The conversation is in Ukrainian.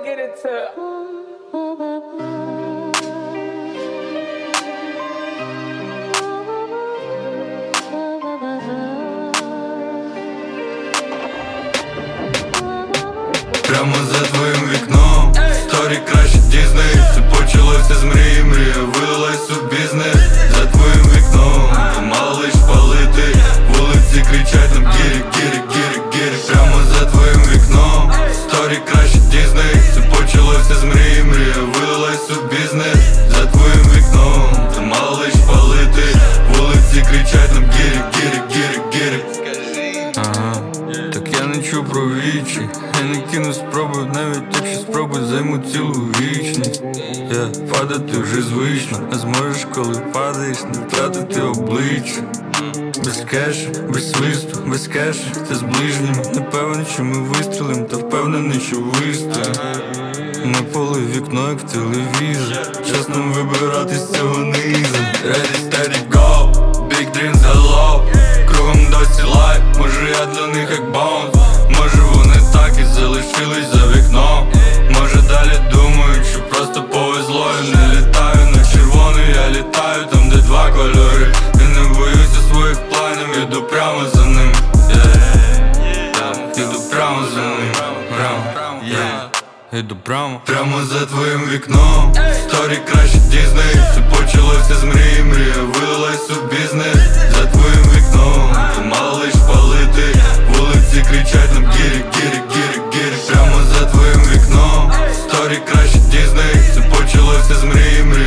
get into Прямо за твоїм вікном сторі краще Дізней. Все почалося з мрії, мрія вилилась у бізнес. За твоїм вікном ти мала лиш палити. Вулиці кричать нам гірі, гірі, гірі, гірі. Прямо за твоїм вікном сторі краще Дізней. Все почалося з мрії, мрія вилилась у бізнес. За твоїм вікном ти мала лиш палити. Вулиці кричать нам гірі, гірі, гірі, гірі. Ага, так я не чув про вічі. Я не кину спробую, навіть якщо спробую, займу цілу вічність. Падати вже звично, не зможеш, коли падаєш, не втратити обличчя. Без кешу, без свисту, без кешу, це з ближніми. Не певен, що ми вистрілим, та впевнений, що вистоїм. На поле вікно, як в телевізор. Час нам вибирати з цього низу. Ready, steady, go, big dreams, hello. Кругом досі лайф, може я для них як баунс. Може вони так і залишились за вікном. Може далі думають, що просто повезло. Я не літаю на червоний, я літаю там, де два кольори. Я не боюся своїх планів, іду прямо за ним. Іду прямо за ним. Іду прямо за твоїм вікном. Сторі краще Дізней. Все почалося з мрії, мрія вилилась у бізнес. За твоїм вікном ти мала лиш палити. Вулиці кричать нам гірі, гірі, гірі, гірі. Прямо за твоїм вікном. Сторі краще Дізней. Все почалося з мрії, мрія